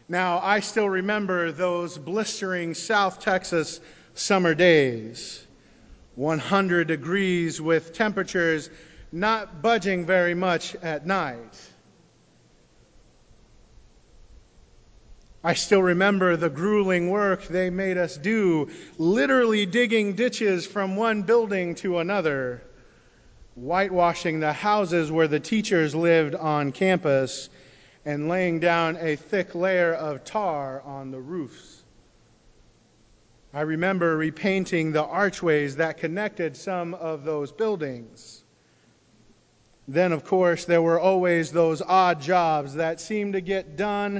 Now, I still remember those blistering South Texas summer days, 100 degrees with temperatures not budging very much at night. I still remember the grueling work they made us do, literally digging ditches from one building to another, whitewashing the houses where the teachers lived on campus, and laying down a thick layer of tar on the roofs. I remember repainting the archways that connected some of those buildings. Then, of course, there were always those odd jobs that seemed to get done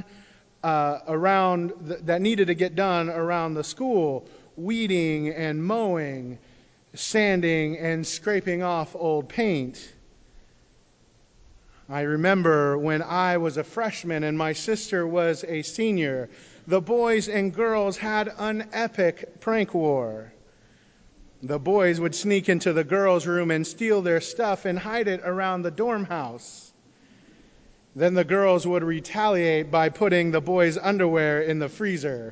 that needed to get done around the school: weeding and mowing, sanding and scraping off old paint. I remember when I was a freshman and my sister was a senior, the boys and girls had an epic prank war. The boys would sneak into the girls' room and steal their stuff and hide it around the dorm house. Then the girls would retaliate by putting the boys' underwear in the freezer.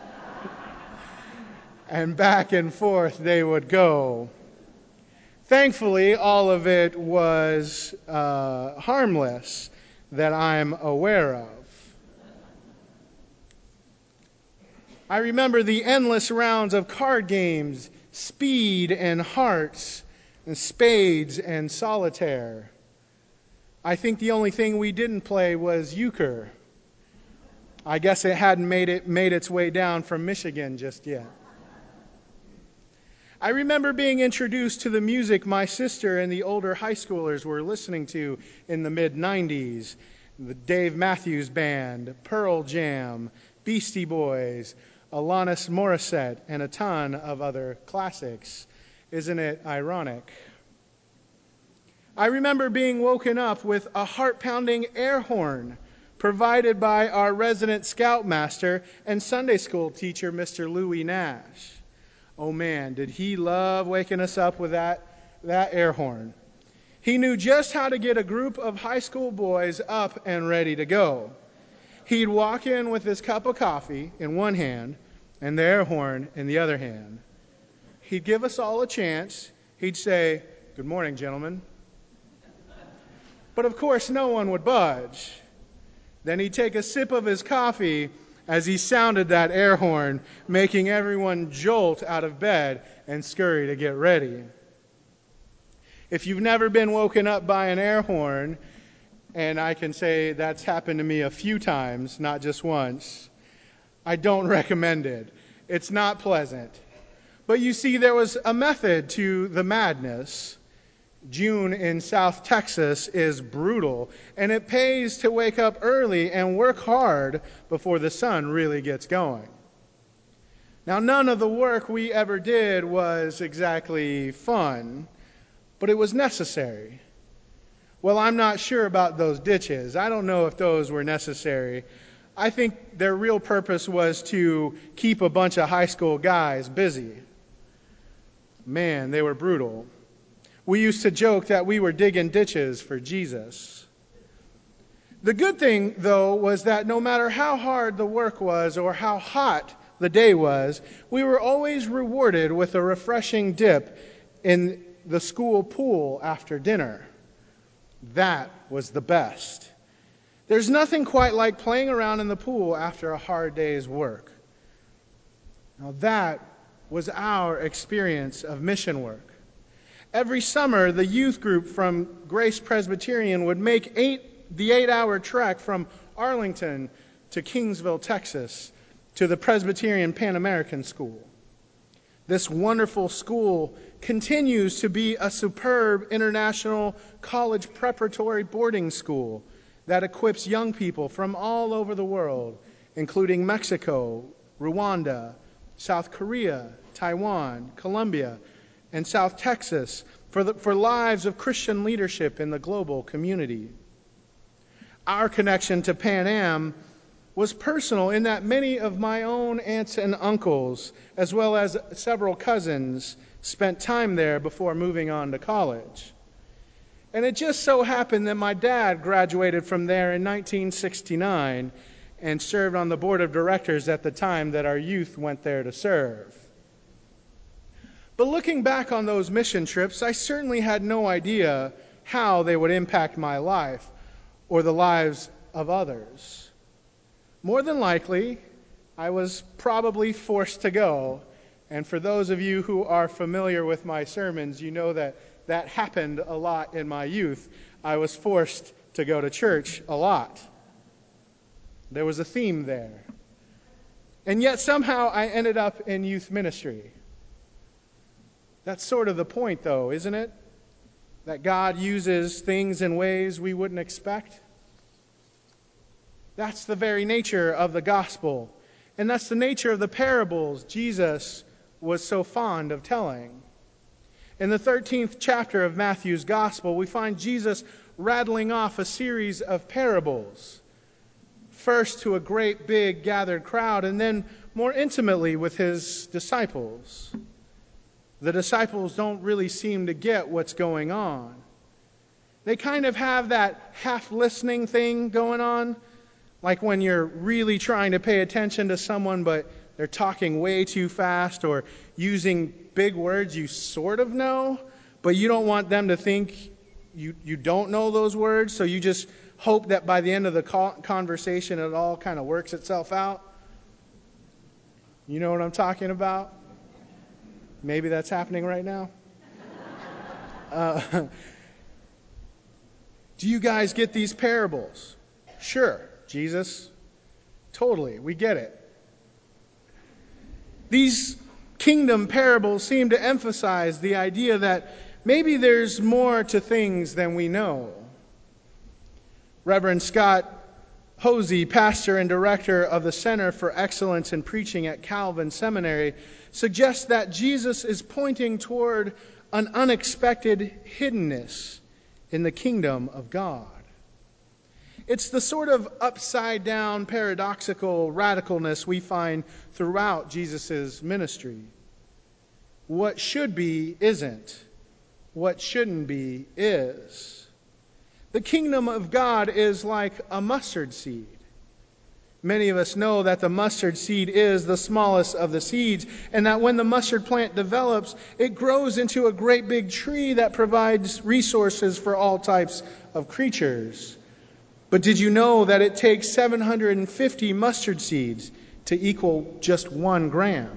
And back and forth they would go. Thankfully, all of it was harmless that I'm aware of. I remember the endless rounds of card games, speed and hearts, and spades and solitaire. I think the only thing we didn't play was euchre. I guess it hadn't made its way down from Michigan just yet. I remember being introduced to the music my sister and the older high schoolers were listening to in the mid-'90s. The Dave Matthews Band, Pearl Jam, Beastie Boys, Alanis Morissette, and a ton of other classics. Isn't it ironic? I remember being woken up with a heart-pounding air horn provided by our resident scoutmaster and Sunday school teacher, Mr. Louis Nash. Oh man, did he love waking us up with that air horn. He knew just how to get a group of high school boys up and ready to go. He'd walk in with his cup of coffee in one hand and the air horn in the other hand. He'd give us all a chance. He'd say, "Good morning, gentlemen." But of course, no one would budge. Then he'd take a sip of his coffee as he sounded that air horn, making everyone jolt out of bed and scurry to get ready. If you've never been woken up by an air horn, and I can say that's happened to me a few times, not just once, I don't recommend it. It's not pleasant. But you see, there was a method to the madness. June in South Texas is brutal, and it pays to wake up early and work hard before the sun really gets going. Now, none of the work we ever did was exactly fun, but it was necessary. Well, I'm not sure about those ditches. I don't know if those were necessary. I think their real purpose was to keep a bunch of high school guys busy. Man, they were brutal. We used to joke that we were digging ditches for Jesus. The good thing, though, was that no matter how hard the work was or how hot the day was, we were always rewarded with a refreshing dip in the school pool after dinner. That was the best. There's nothing quite like playing around in the pool after a hard day's work. Now that was our experience of mission work. Every summer, the youth group from Grace Presbyterian would make the 8-hour trek from Arlington to Kingsville, Texas, to the Presbyterian Pan American School. This wonderful school continues to be a superb international college preparatory boarding school that equips young people from all over the world, including Mexico, Rwanda, South Korea, Taiwan, Colombia, and South Texas for lives of Christian leadership in the global community. Our connection to Pan Am was personal in that many of my own aunts and uncles, as well as several cousins, spent time there before moving on to college. And it just so happened that my dad graduated from there in 1969, and served on the board of directors at the time that our youth went there to serve. But looking back on those mission trips, I certainly had no idea how they would impact my life or the lives of others. More than likely, I was probably forced to go. And for those of you who are familiar with my sermons, you know that that happened a lot in my youth. I was forced to go to church a lot. There was a theme there. And yet somehow I ended up in youth ministry. That's sort of the point, though, isn't it? That God uses things in ways we wouldn't expect. That's the very nature of the gospel. And that's the nature of the parables Jesus was so fond of telling. In the 13th chapter of Matthew's gospel, we find Jesus rattling off a series of parables. First to a great big gathered crowd, and then more intimately with his disciples. The disciples don't really seem to get what's going on. They kind of have that half-listening thing going on, like when you're really trying to pay attention to someone, but they're talking way too fast or using big words you sort of know, but you don't want them to think you don't know those words, so you just hope that by the end of the conversation it all kind of works itself out. You know what I'm talking about? Maybe that's happening right now. Do you guys get these parables? Sure, Jesus. Totally, we get it. These kingdom parables seem to emphasize the idea that maybe there's more to things than we know. Reverend Scott Hosey, pastor and director of the Center for Excellence in Preaching at Calvin Seminary, suggests that Jesus is pointing toward an unexpected hiddenness in the kingdom of God. It's the sort of upside-down, paradoxical radicalness we find throughout Jesus' ministry. What should be isn't. What shouldn't be is. The kingdom of God is like a mustard seed. Many of us know that the mustard seed is the smallest of the seeds, and that when the mustard plant develops, it grows into a great big tree that provides resources for all types of creatures. But did you know that it takes 750 mustard seeds to equal just 1 gram?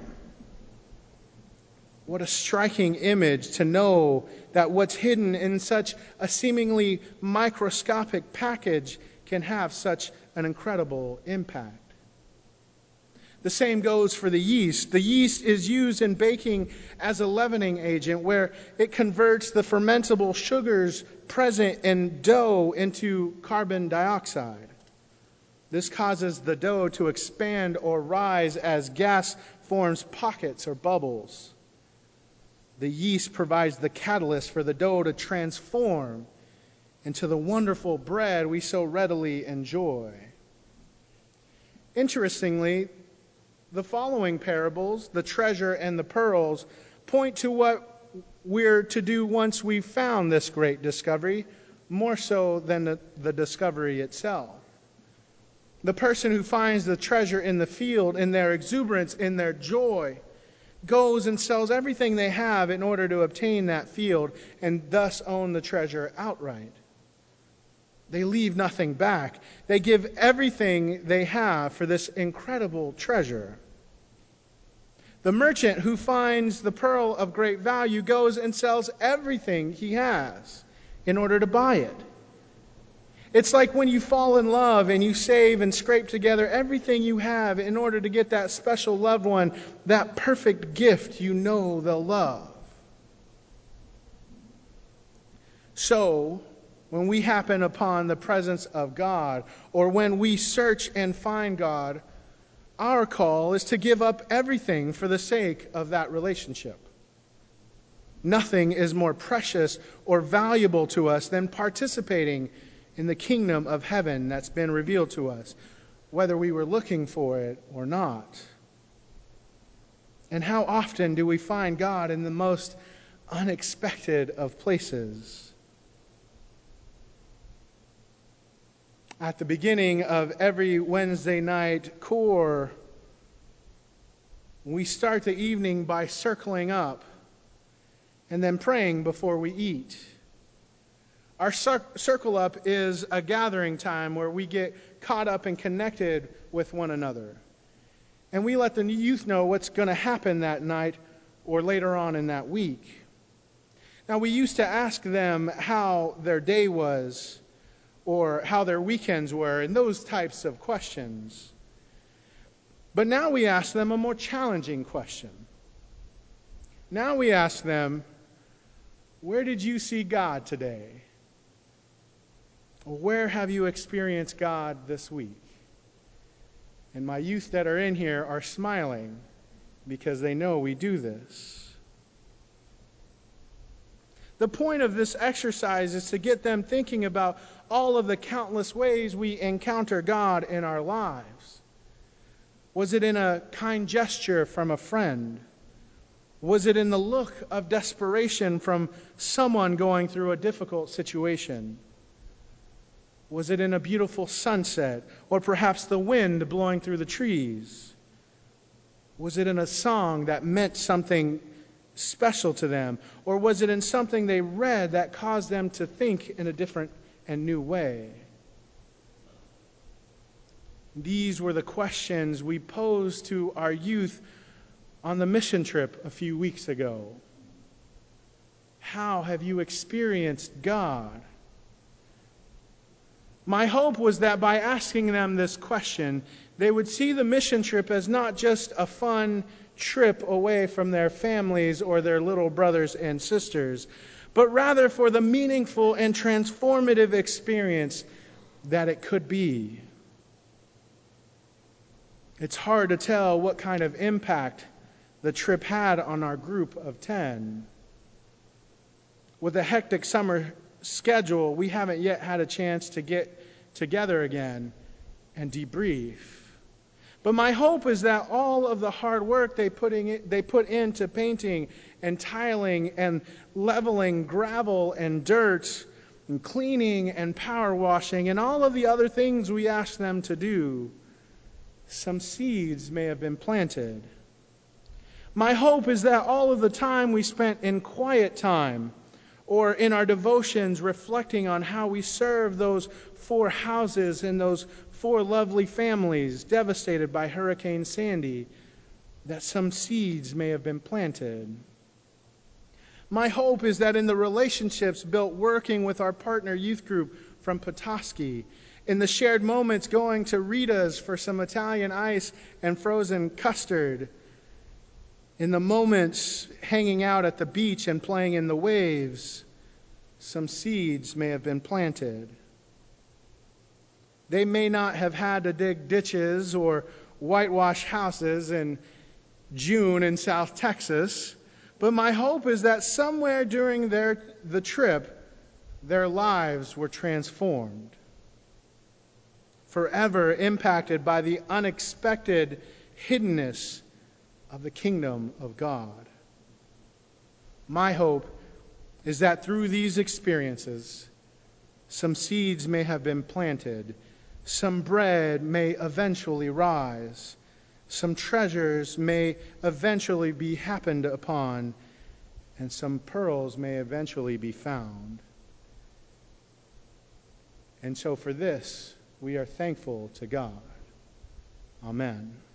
What a striking image to know that what's hidden in such a seemingly microscopic package can have such an incredible impact. The same goes for the yeast. The yeast is used in baking as a leavening agent, where it converts the fermentable sugars present in dough into carbon dioxide. This causes the dough to expand or rise as gas forms pockets or bubbles. The yeast provides the catalyst for the dough to transform into the wonderful bread we so readily enjoy. Interestingly, the following parables, the treasure and the pearls, point to what we're to do once we've found this great discovery, more so than the discovery itself. The person who finds the treasure in the field, in their exuberance, in their joy, goes and sells everything they have in order to obtain that field and thus own the treasure outright. They leave nothing back. They give everything they have for this incredible treasure. The merchant who finds the pearl of great value goes and sells everything he has in order to buy it. It's like when you fall in love and you save and scrape together everything you have in order to get that special loved one, that perfect gift you know they'll love. So, when we happen upon the presence of God, or when we search and find God, our call is to give up everything for the sake of that relationship. Nothing is more precious or valuable to us than participating in the kingdom of heaven that's been revealed to us, whether we were looking for it or not. And how often do we find God in the most unexpected of places? At the beginning of every Wednesday night core, we start the evening by circling up and then praying before we eat. Our circle up is a gathering time where we get caught up and connected with one another. And we let the youth know what's going to happen that night or later on in that week. Now, we used to ask them how their day was or how their weekends were and those types of questions. But now we ask them a more challenging question. Now we ask them, where did you see God today? Or where have you experienced God this week? And my youth that are in here are smiling because they know we do this. The point of this exercise is to get them thinking about all of the countless ways we encounter God in our lives. Was it in a kind gesture from a friend? Was it in the look of desperation from someone going through a difficult situation? Was it in a beautiful sunset, or perhaps the wind blowing through the trees? Was it in a song that meant something special to them? Or was it in something they read that caused them to think in a different and new way? These were the questions we posed to our youth on the mission trip a few weeks ago. How have you experienced God? My hope was that by asking them this question, they would see the mission trip as not just a fun trip away from their families or their little brothers and sisters, but rather for the meaningful and transformative experience that it could be. It's hard to tell what kind of impact the trip had on our group of 10. With a hectic summer schedule, we haven't yet had a chance to get together again and debrief. But my hope is that all of the hard work they put into painting and tiling and leveling gravel and dirt and cleaning and power washing and all of the other things we asked them to do, some seeds may have been planted. My hope is that all of the time we spent in quiet time or in our devotions reflecting on how we serve those 4 houses and those 4 lovely families devastated by Hurricane Sandy, that some seeds may have been planted. My hope is that in the relationships built working with our partner youth group from Petoskey, in the shared moments going to Rita's for some Italian ice and frozen custard, in the moments hanging out at the beach and playing in the waves, some seeds may have been planted. They may not have had to dig ditches or whitewash houses in June in South Texas, but my hope is that somewhere during the trip, their lives were transformed, forever impacted by the unexpected hiddenness of the kingdom of God. My hope is that through these experiences, some seeds may have been planted, some bread may eventually rise, some treasures may eventually be happened upon, and some pearls may eventually be found. And so for this, we are thankful to God. Amen.